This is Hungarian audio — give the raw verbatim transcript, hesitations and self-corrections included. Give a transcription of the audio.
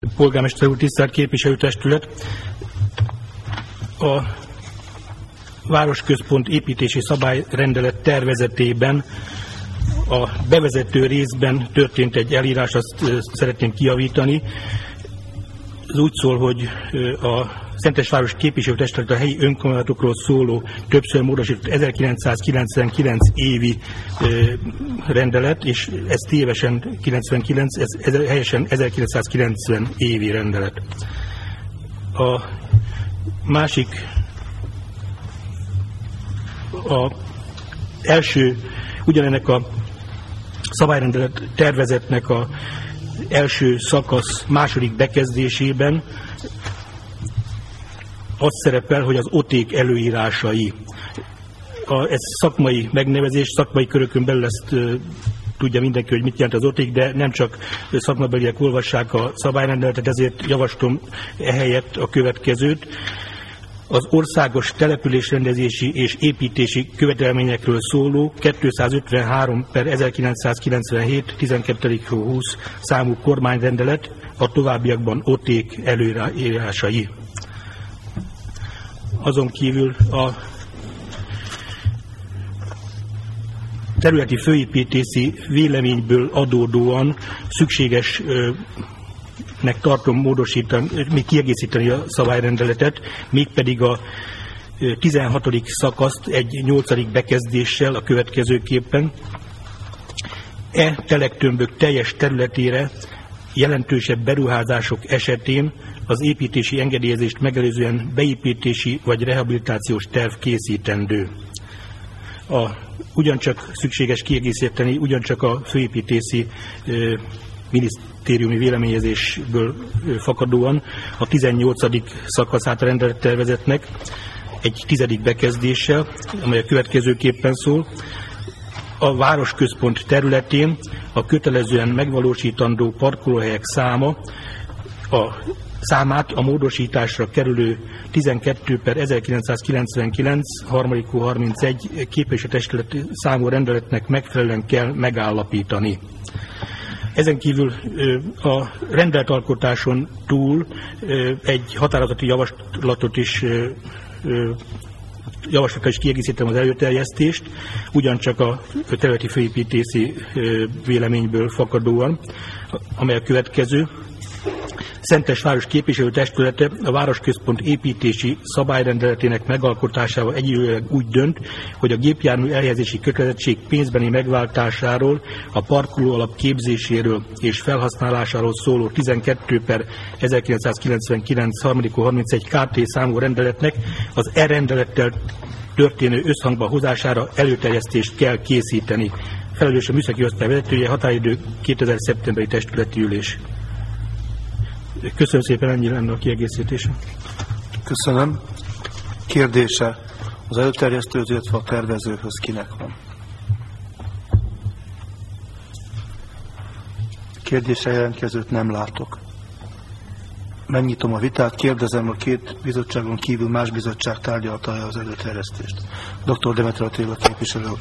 Polgármester úr, tisztelt képviselőtestület! A Városközpont építési szabályrendelet tervezetében a bevezető részben történt egy elírás, azt szeretném kijavítani. Ez úgy szól, hogy a Szentesváros képviselőtestület a helyi önkormányzatokról szóló többször módosított ezerkilencszázkilencvenkilenc évi rendelet, és ez tévesen kilencvenkilenc, ez, ez helyesen ezerkilencszázkilencven évi rendelet. A másik, a első, ugyanennek a szabályrendelet tervezetnek a első szakasz második bekezdésében az szerepel, hogy az oték előírásai. A, ez szakmai megnevezés, szakmai körökön belül ezt e, tudja mindenki, hogy mit jelent az oték, de nem csak szakmabeliek olvassák a szabályrendeletet, ezért javaslom ehelyett a következőt. Az országos településrendezési és építési követelményekről szóló kétszázötvenhárom per ezerkilencszázkilencvenhét tizenkettedik hó húsz számú kormányrendelet a továbbiakban oték előírásai. Azon kívül a területi főépítészi véleményből adódóan szükségesnek tartom módosítani, még kiegészíteni a szabályrendeletet, mégpedig a tizenhatodik szakaszt egy nyolcadik bekezdéssel a következőképpen. E telektömbök teljes területére jelentősebb beruházások esetén az építési engedélyezést megelőzően beépítési vagy rehabilitációs terv készítendő. A, ugyancsak szükséges kiegészíteni, ugyancsak a főépítészi e, minisztériumi véleményezésből fakadóan a tizennyolcadik szakaszát a rendelettervezetnek egy tizedik bekezdéssel, amely a következőképpen szól. A városközpont területén a kötelezően megvalósítandó parkolóhelyek száma a számát a módosításra kerülő tizenkettő per ezerkilencszázkilencvenkilenc harmadik hó harmincegy képviselőtestület számú rendeletnek megfelelően kell megállapítani. Ezen kívül a rendeletalkotáson túl egy határozati javaslatot is javaslatra is kiegészítem az előterjesztést, ugyancsak a területi főépítészi véleményből fakadóan, amely a következő. Szentesváros képviselőtestülete a városközpont építési szabályrendeletének megalkotásával egyidejűleg úgy dönt, hogy a gépjármű elhelyezési kötelezettség pénzbeni megváltásáról, a parkoló alap képzéséről és felhasználásáról szóló tizenkettő per ezerkilencszázkilencvenkilenc harmadik hó harmincegy ká té számú rendeletnek az e rendelettel történő összhangba hozására előterjesztést kell készíteni. Felelős a műszaki osztály vezetője, határidő kétezer szeptemberi testületi ülés. Köszönöm szépen, ennyi lenne a kiegészítése. Köszönöm. Kérdése az előterjesztőhöz, illetve a tervezőhöz kinek van? Kérdése jelentkezőt nem látok. Megnyitom a vitát, kérdezem, a két bizottságon kívül más bizottság tárgyalta az előterjesztést. doktor Demeter Attila képviselő.